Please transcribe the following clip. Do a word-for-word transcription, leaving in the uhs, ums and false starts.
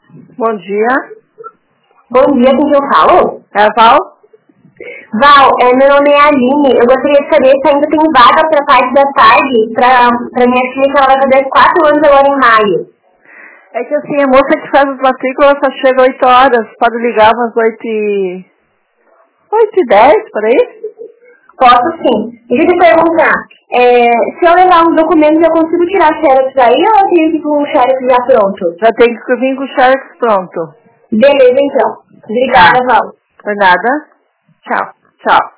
Bom dia. Bom dia, com quem eu falo? É a Val? Val, é, meu nome é Aline. Eu gostaria de saber se ainda tem vaga para parte da tarde para minha filha, que ela vai fazer quatro anos agora em maio. É que assim, a moça que faz as matrículas só chega às oito horas. Pode ligar umas oito e... oito e dez, por aí? Posso sim. Deixa eu te perguntar. É, se eu levar uns documentos, eu consigo tirar xerox aí ou eu tenho que ir com o xerox já pronto? Já tem que vir com o xerox pronto. Beleza, então. Obrigada, Tá. Val. Por nada. Tchau. Tchau.